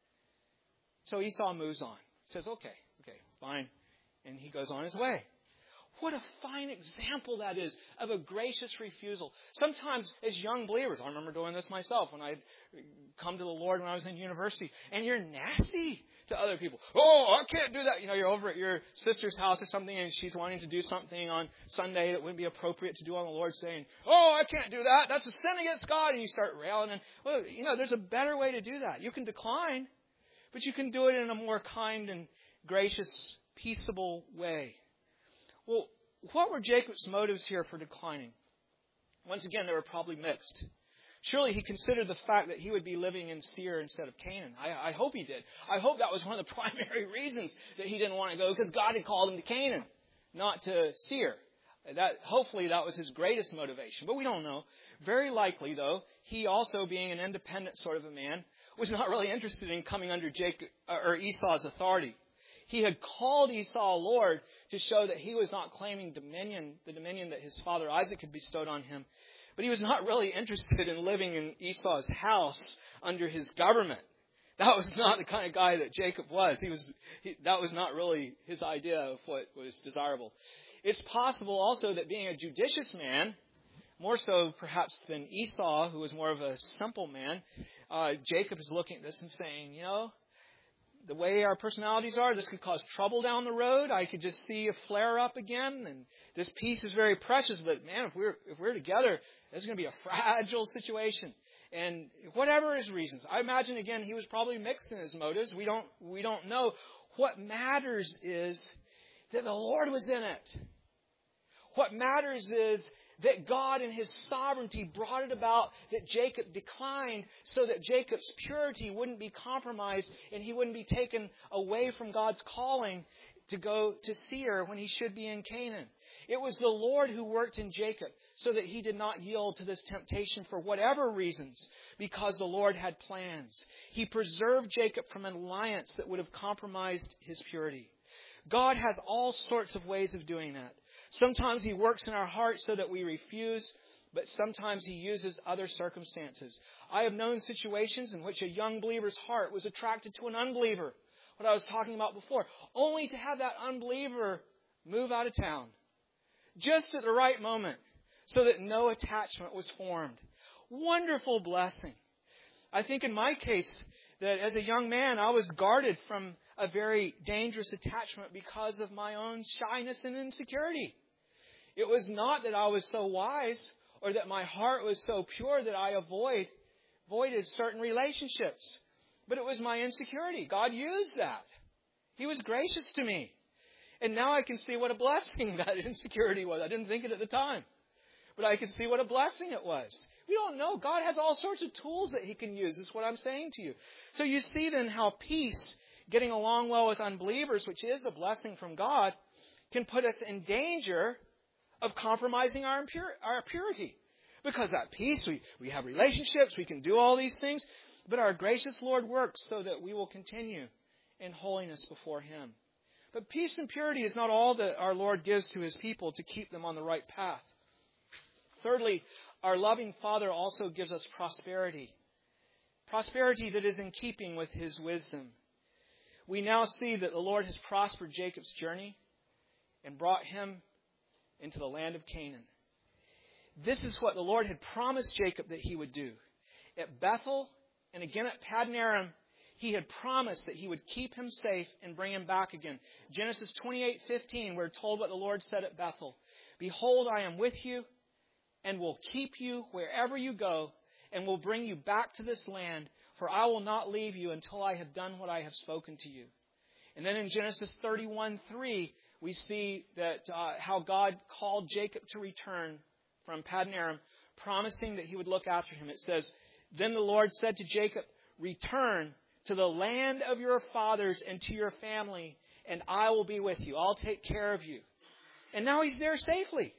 So Esau moves on. Says, okay, fine. And he goes on his way. What a fine example that is of a gracious refusal. Sometimes as young believers, I remember doing this myself when I'd come to the Lord when I was in university, and you're nasty to other people. Oh, I can't do that. You know, you're over at your sister's house or something, and she's wanting to do something on Sunday that wouldn't be appropriate to do on the Lord's Day. And, oh, I can't do that. That's a sin against God. And you start railing. And, well, you know, there's a better way to do that. You can decline, but you can do it in a more kind and gracious, peaceable way. Well, what were Jacob's motives here for declining? Once again, they were probably mixed. Surely he considered the fact that he would be living in Seir instead of Canaan. I hope he did. I hope that was one of the primary reasons that he didn't want to go, because God had called him to Canaan, not to Seir. Hopefully that was his greatest motivation, but we don't know. Very likely, though, he also, being an independent sort of a man, was not really interested in coming under Esau's authority. He had called Esau Lord to show that he was not claiming dominion, the dominion that his father Isaac had bestowed on him. But he was not really interested in living in Esau's house under his government. That was not the kind of guy that Jacob was. That was not really his idea of what was desirable. It's possible also that being a judicious man, more so perhaps than Esau, who was more of a simple man, Jacob is looking at this and saying, you know, the way our personalities are, this could cause trouble down the road. I could just see a flare up again, and this peace is very precious. But man, if we're together, this is going to be a fragile situation. And whatever his reasons, I imagine again he was probably mixed in his motives. We don't know. What matters is that the Lord was in it. What matters is that God in His sovereignty brought it about that Jacob declined so that Jacob's purity wouldn't be compromised and he wouldn't be taken away from God's calling to go to Seir when he should be in Canaan. It was the Lord who worked in Jacob so that he did not yield to this temptation for whatever reasons, because the Lord had plans. He preserved Jacob from an alliance that would have compromised his purity. God has all sorts of ways of doing that. Sometimes He works in our hearts so that we refuse, but sometimes He uses other circumstances. I have known situations in which a young believer's heart was attracted to an unbeliever, what I was talking about before, only to have that unbeliever move out of town, just at the right moment, so that no attachment was formed. Wonderful blessing. I think in my case, that as a young man, I was guarded from a very dangerous attachment because of my own shyness and insecurity. It was not that I was so wise or that my heart was so pure that I avoided certain relationships. But it was my insecurity. God used that. He was gracious to me. And now I can see what a blessing that insecurity was. I didn't think it at the time. But I can see what a blessing it was. We don't know. God has all sorts of tools that He can use, is what I'm saying to you. So you see then how peace, getting along well with unbelievers, which is a blessing from God, can put us in danger of compromising our purity. Because that peace, we have relationships, we can do all these things. But our gracious Lord works so that we will continue in holiness before Him. But peace and purity is not all that our Lord gives to His people to keep them on the right path. Thirdly, our loving Father also gives us prosperity. Prosperity that is in keeping with His wisdom. We now see that the Lord has prospered Jacob's journey and brought him into the land of Canaan. This is what the Lord had promised Jacob that He would do. At Bethel and again at Paddan Aram, He had promised that He would keep him safe and bring him back again. Genesis 28:15, we're told what the Lord said at Bethel. Behold, I am with you and will keep you wherever you go and will bring you back to this land, for I will not leave you until I have done what I have spoken to you. And then in Genesis 31:3, we see that how God called Jacob to return from Paddan Aram, promising that He would look after him. It says, Then the Lord said to Jacob, Return to the land of your fathers and to your family, and I will be with you. I'll take care of you. And now he's there safely.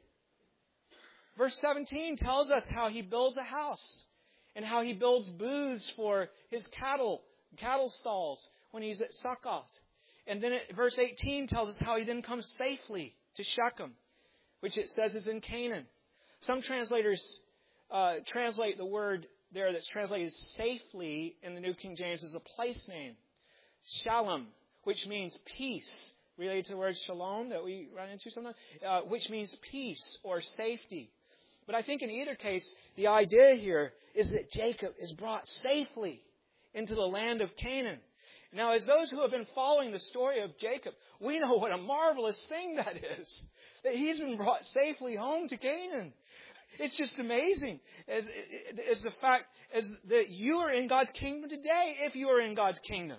Verse 17 tells us how he builds a house and how he builds booths for his cattle stalls when he's at Succoth. And then verse 18 tells us how he then comes safely to Shechem, which it says is in Canaan. Some translators translate the word there that's translated safely in the New King James as a place name. Shalom, which means peace, related to the word shalom that we run into sometimes, which means peace or safety. But I think in either case, the idea here is that Jacob is brought safely into the land of Canaan. Now, as those who have been following the story of Jacob, we know what a marvelous thing that is, that he's been brought safely home to Canaan. It's just amazing as the fact as that you are in God's kingdom today, if you are in God's kingdom.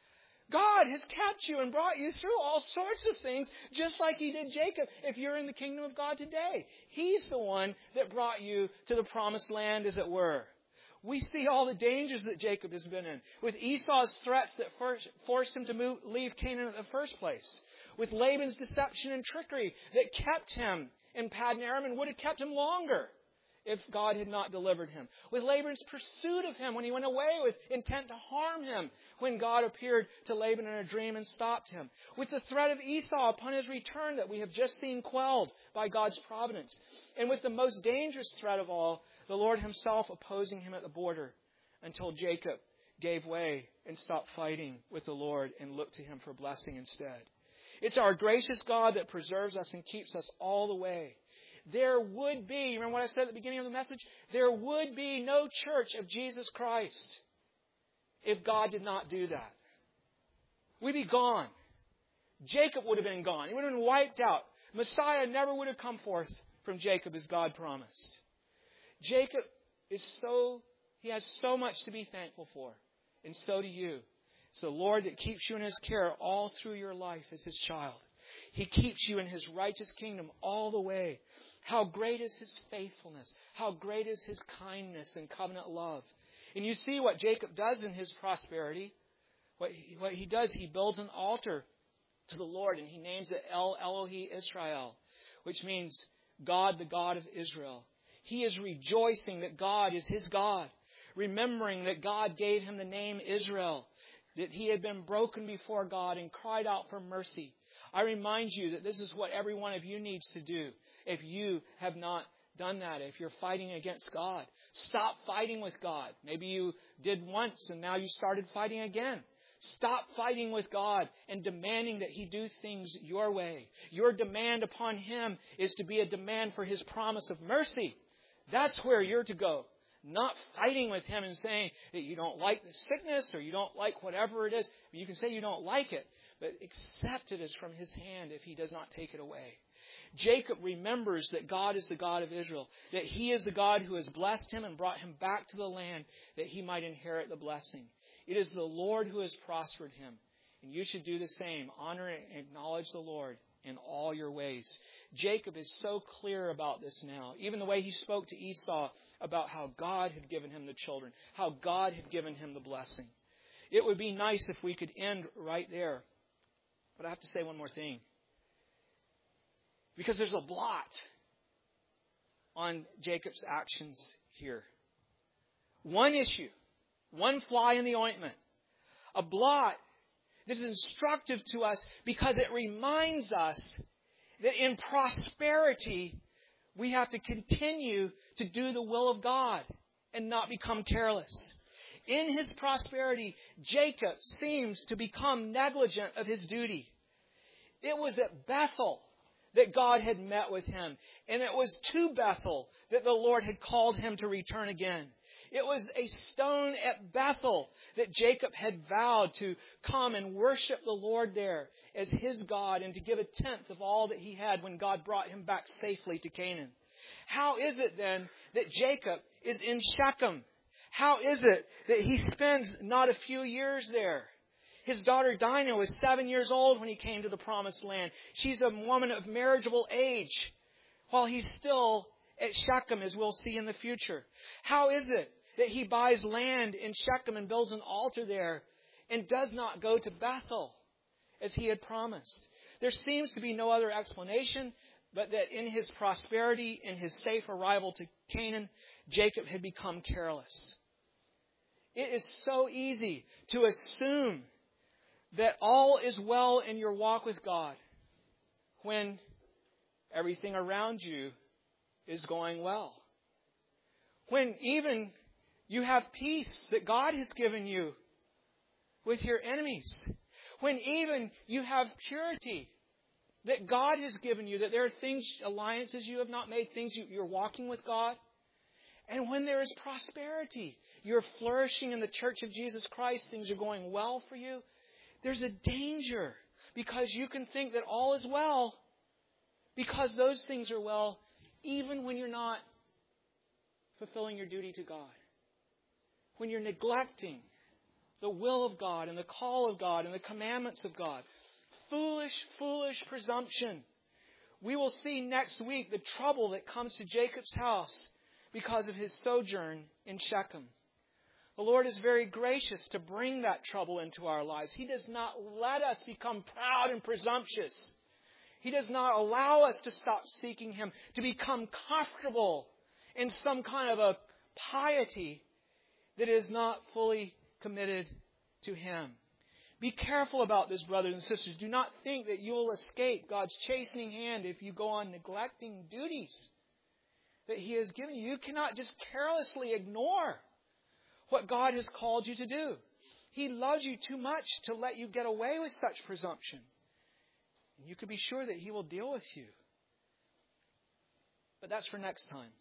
God has kept you and brought you through all sorts of things, just like He did Jacob, if you're in the kingdom of God today. He's the one that brought you to the promised land, as it were. We see all the dangers that Jacob has been in, with Esau's threats that forced him to leave Canaan in the first place, with Laban's deception and trickery that kept him in Paddan Aram and would have kept him longer if God had not delivered him, with Laban's pursuit of him when he went away with intent to harm him when God appeared to Laban in a dream and stopped him, with the threat of Esau upon his return that we have just seen quelled by God's providence, and with the most dangerous threat of all, the Lord Himself opposing him at the border until Jacob gave way and stopped fighting with the Lord and looked to Him for blessing instead. It's our gracious God that preserves us and keeps us all the way. There would be, remember what I said at the beginning of the message? There would be no church of Jesus Christ if God did not do that. We'd be gone. Jacob would have been gone. He would have been wiped out. Messiah never would have come forth from Jacob as God promised. Jacob he has so much to be thankful for. And so do you. It's the Lord that keeps you in His care all through your life as His child. He keeps you in His righteous kingdom all the way. How great is His faithfulness. How great is His kindness and covenant love. And you see what Jacob does in his prosperity. What he does, he builds an altar to the Lord, and he names it El Elohe Israel, which means God, the God of Israel. He is rejoicing that God is his God, remembering that God gave him the name Israel, that he had been broken before God and cried out for mercy. I remind you that this is what every one of you needs to do if you have not done that, if you're fighting against God. Stop fighting with God. Maybe you did once and now you started fighting again. Stop fighting with God and demanding that He do things your way. Your demand upon Him is to be a demand for His promise of mercy. That's where you're to go. Not fighting with Him and saying that you don't like the sickness or you don't like whatever it is. You can say you don't like it, but accept it as from His hand if He does not take it away. Jacob remembers that God is the God of Israel, that He is the God who has blessed him and brought him back to the land that he might inherit the blessing. It is the Lord who has prospered him, and you should do the same. Honor and acknowledge the Lord in all your ways. Jacob is so clear about this now, even the way he spoke to Esau about how God had given him the children, how God had given him the blessing. It would be nice if we could end right there. But I have to say one more thing. Because there's a blot on Jacob's actions here. One issue One fly in the ointment. A blot that is instructive to us because it reminds us that in prosperity, we have to continue to do the will of God and not become careless. In his prosperity, Jacob seems to become negligent of his duty. It was at Bethel that God had met with him. And it was to Bethel that the Lord had called him to return again. It was a stone at Bethel that Jacob had vowed to come and worship the Lord there as his God and to give 1/10 of all that he had when God brought him back safely to Canaan. How is it then that Jacob is in Shechem? How is it that he spends not a few years there? His daughter Dinah was 7 years old when he came to the promised land. She's a woman of marriageable age while he's still at Shechem, as we'll see in the future. How is it that he buys land in Shechem and builds an altar there and does not go to Bethel as he had promised? There seems to be no other explanation but that in his prosperity, in his safe arrival to Canaan, Jacob had become careless. It is so easy to assume that all is well in your walk with God when everything around you is going well. When even you have peace that God has given you with your enemies. When even you have purity that God has given you, that there are things, alliances you have not made, things you're walking with God. And when there is prosperity, you're flourishing in the church of Jesus Christ, things are going well for you. There's a danger because you can think that all is well because those things are well even when you're not fulfilling your duty to God. When you're neglecting the will of God and the call of God and the commandments of God. Foolish, foolish presumption. We will see next week the trouble that comes to Jacob's house because of his sojourn in Shechem. The Lord is very gracious to bring that trouble into our lives. He does not let us become proud and presumptuous. He does not allow us to stop seeking Him, to become comfortable in some kind of a piety that is not fully committed to Him. Be careful about this, brothers and sisters. Do not think that you will escape God's chastening hand if you go on neglecting duties that He has given you. You cannot just carelessly ignore what God has called you to do. He loves you too much to let you get away with such presumption. And you can be sure that He will deal with you. But that's for next time.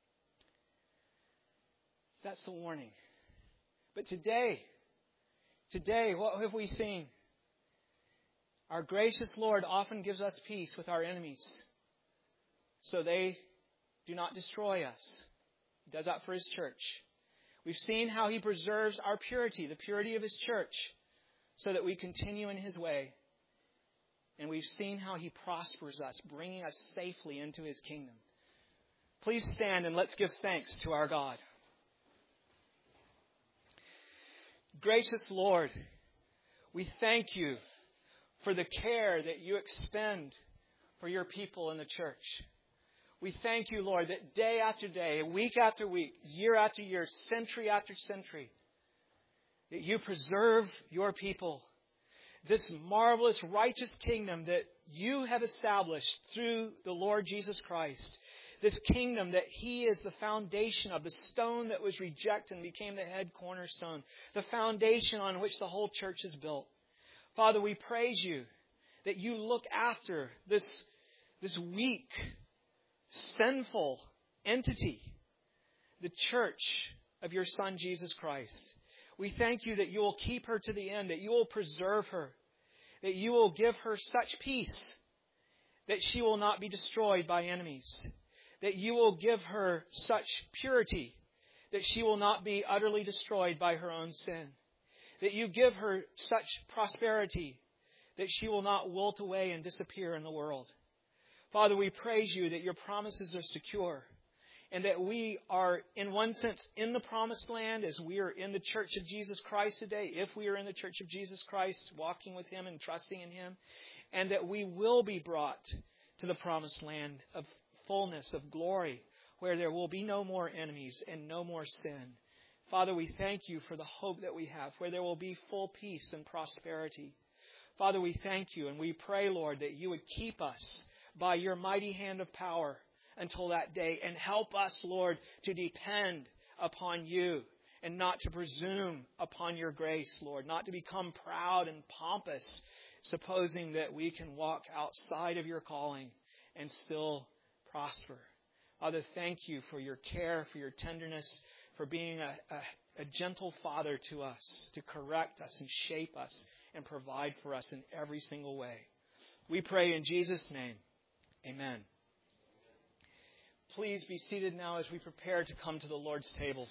That's the warning. But today, what have we seen? Our gracious Lord often gives us peace with our enemies, so they do not destroy us. He does that for His church. We've seen how He preserves our purity, the purity of His church, so that we continue in His way. And we've seen how He prospers us, bringing us safely into His kingdom. Please stand and let's give thanks to our God. Gracious Lord, we thank You for the care that You expend for Your people in the church. We thank You, Lord, that day after day, week after week, year after year, century after century, that You preserve Your people. This marvelous, righteous kingdom that You have established through the Lord Jesus Christ. This kingdom that He is the foundation of, the stone that was rejected and became the head cornerstone. The foundation on which the whole church is built. Father, we praise You that You look after this weak, sinful entity, the church of Your Son, Jesus Christ. We thank You that You will keep her to the end, that You will preserve her, that You will give her such peace that she will not be destroyed by enemies, that You will give her such purity that she will not be utterly destroyed by her own sin, that You give her such prosperity that she will not wilt away and disappear in the world. Father, we praise You that Your promises are secure and that we are, in one sense, in the promised land as we are in the church of Jesus Christ today, if we are in the church of Jesus Christ, walking with Him and trusting in Him, and that we will be brought to the promised land of fullness, of glory, where there will be no more enemies and no more sin. Father, we thank you for the hope that we have, where there will be full peace and prosperity. Father, we thank you and we pray, Lord, that you would keep us by your mighty hand of power until that day, and help us, Lord, to depend upon you and not to presume upon your grace, Lord, not to become proud and pompous, supposing that we can walk outside of your calling and still prosper. Father, thank you for your care, for your tenderness, for being a gentle Father to us, to correct us and shape us and provide for us in every single way. We pray in Jesus' name. Amen. Please be seated now as we prepare to come to the Lord's table.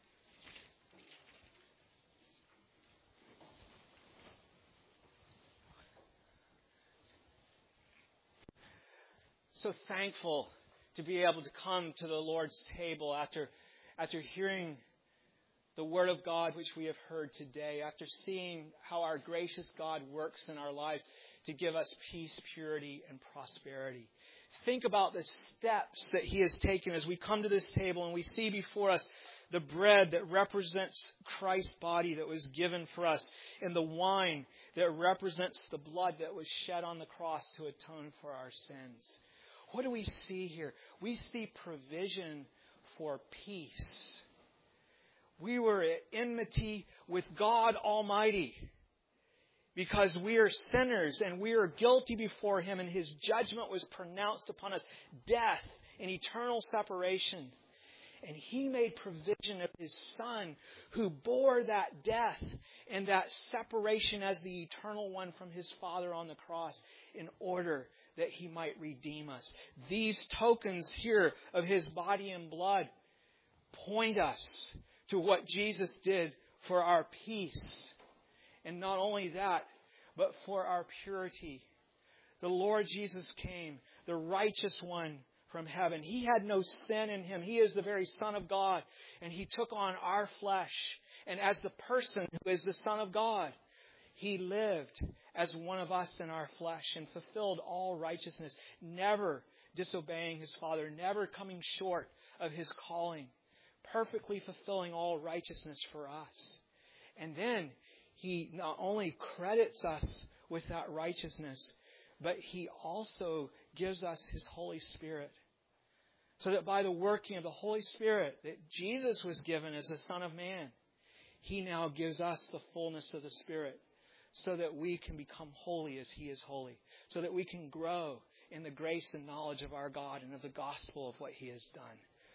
So thankful to be able to come to the Lord's table after hearing the Word of God which we have heard today, after seeing how our gracious God works in our lives to give us peace, purity, and prosperity. Think about the steps that He has taken as we come to this table and we see before us the bread that represents Christ's body that was given for us, and the wine that represents the blood that was shed on the cross to atone for our sins. What do we see here? We see provision for peace. We were at enmity with God Almighty because we are sinners and we are guilty before Him, and His judgment was pronounced upon us, death and eternal separation. And He made provision of His Son, who bore that death and that separation as the eternal one from His Father on the cross, in order that He might redeem us. These tokens here of His body and blood point us to what Jesus did for our peace. And not only that, but for our purity. The Lord Jesus came, the righteous one from heaven. He had no sin in Him. He is the very Son of God. And He took on our flesh. And as the person who is the Son of God, He lived as one of us in our flesh and fulfilled all righteousness, never disobeying His Father, never coming short of His calling, perfectly fulfilling all righteousness for us. And then He not only credits us with that righteousness, but He also gives us His Holy Spirit. So that by the working of the Holy Spirit that Jesus was given as the Son of Man, He now gives us the fullness of the Spirit, so that we can become holy as He is holy, so that we can grow in the grace and knowledge of our God and of the gospel of what He has done.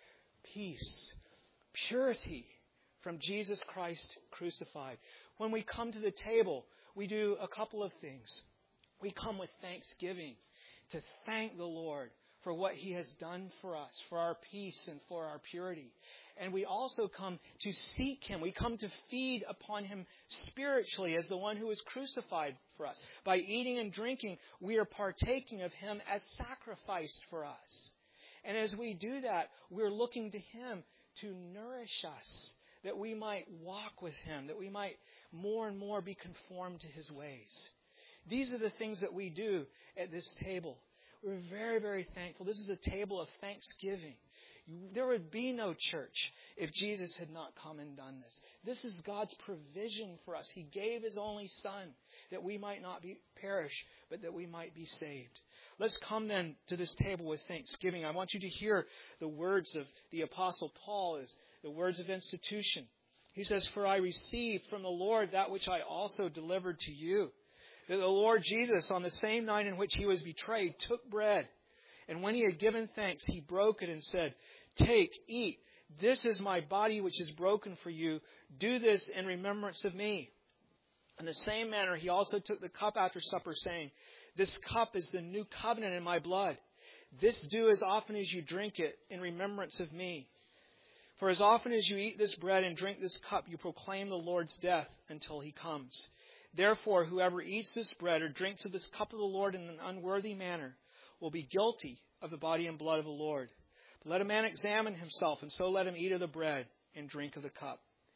Peace, purity from Jesus Christ crucified. When we come to the table, we do a couple of things. We come with thanksgiving to thank the Lord for what He has done for us, for our peace and for our purity. And we also come to seek Him. We come to feed upon Him spiritually as the one who was crucified for us. By eating and drinking, we are partaking of Him as sacrificed for us. And as we do that, we're looking to Him to nourish us, that we might walk with Him, that we might more and more be conformed to His ways. These are the things that we do at this table. We're very, very thankful. This is a table of thanksgiving. There would be no church if Jesus had not come and done this. This is God's provision for us. He gave His only Son that we might not perish, but that we might be saved. Let's come then to this table with thanksgiving. I want you to hear the words of the Apostle Paul as the words of institution. He says, "For I received from the Lord that which I also delivered to you, that the Lord Jesus, on the same night in which He was betrayed, took bread. And when He had given thanks, He broke it and said, 'Take, eat. This is my body which is broken for you. Do this in remembrance of me.' In the same manner, He also took the cup after supper, saying, 'This cup is the new covenant in my blood. This do as often as you drink it in remembrance of me. For as often as you eat this bread and drink this cup, you proclaim the Lord's death until He comes. Therefore, whoever eats this bread or drinks of this cup of the Lord in an unworthy manner will be guilty of the body and blood of the Lord. But let a man examine himself, and so let him eat of the bread and drink of the cup.'"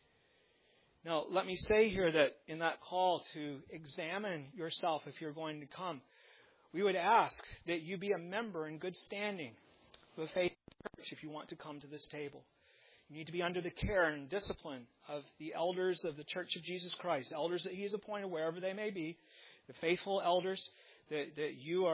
Now, let me say here that in that call to examine yourself if you're going to come, we would ask that you be a member in good standing of a faith church if you want to come to this table. You need to be under the care and discipline of the elders of the Church of Jesus Christ, elders that He has appointed wherever they may be, the faithful elders that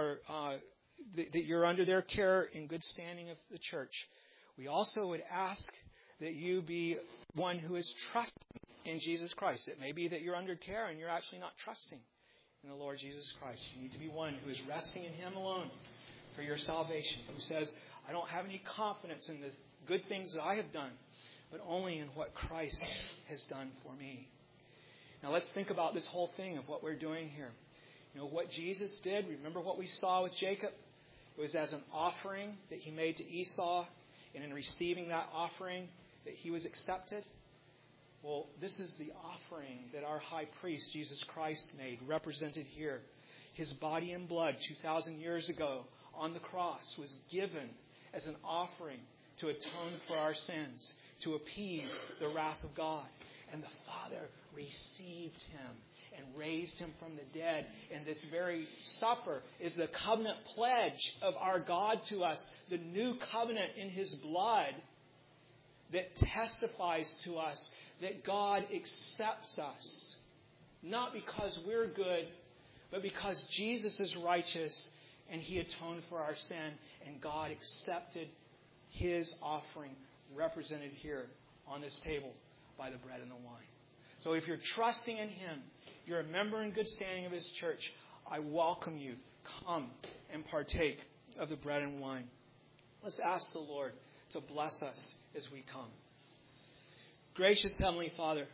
you're under their care in good standing of the church. We also would ask that you be one who is trusting in Jesus Christ. It may be that you're under care and you're actually not trusting in the Lord Jesus Christ. You need to be one who is resting in Him alone for your salvation, who says, I don't have any confidence in the good things that I have done, but only in what Christ has done for me. Now let's think about this whole thing of what we're doing here. You know, what Jesus did, remember what we saw with Jacob? It was as an offering that he made to Esau, and in receiving that offering that he was accepted. Well, this is the offering that our high priest, Jesus Christ, made, represented here. His body and blood 2,000 years ago on the cross was given as an offering to atone for our sins, to appease the wrath of God. And the Father received Him and raised Him from the dead. And this very supper is the covenant pledge of our God to us, the new covenant in His blood that testifies to us that God accepts us, not because we're good, but because Jesus is righteous and He atoned for our sin, and God accepted His offering represented here on this table by the bread and the wine. So if you're trusting in Him, you're a member in good standing of His church, I welcome you. Come and partake of the bread and wine. Let's ask the Lord to bless us as we come. Gracious Heavenly Father,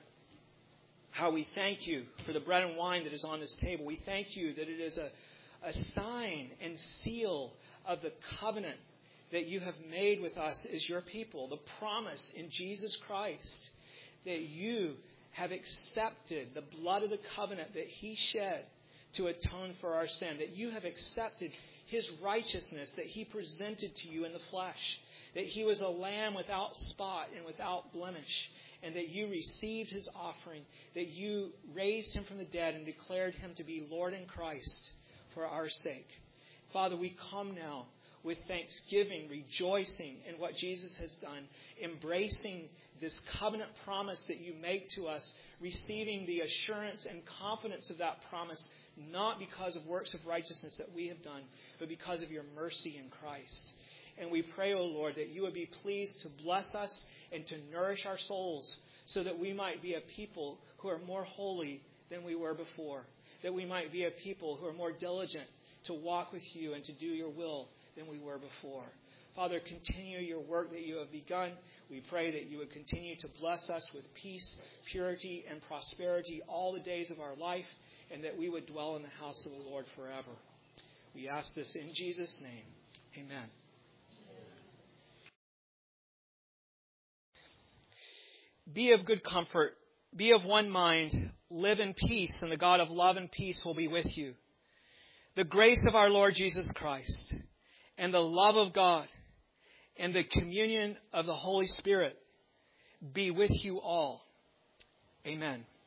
how we thank You for the bread and wine that is on this table. We thank You that it is a sign and seal of the covenant that You have made with us as Your people. The promise in Jesus Christ that You have accepted the blood of the covenant that He shed to atone for our sin. That You have accepted His righteousness that He presented to You in the flesh. That He was a lamb without spot and without blemish. And that You received His offering. That You raised Him from the dead and declared Him to be Lord in Christ for our sake. Father, we come now with thanksgiving, rejoicing in what Jesus has done, embracing this covenant promise that You make to us, receiving the assurance and confidence of that promise, not because of works of righteousness that we have done, but because of Your mercy in Christ. And we pray, O Lord, that You would be pleased to bless us and to nourish our souls so that we might be a people who are more holy than we were before, that we might be a people who are more diligent to walk with You and to do Your will than we were before. Father, continue Your work that You have begun. We pray that You would continue to bless us with peace, purity, and prosperity all the days of our life, and that we would dwell in the house of the Lord forever. We ask this in Jesus' name. Amen. Be of good comfort. Be of one mind. Live in peace, and the God of love and peace will be with you. The grace of our Lord Jesus Christ, and the love of God, and the communion of the Holy Spirit be with you all. Amen.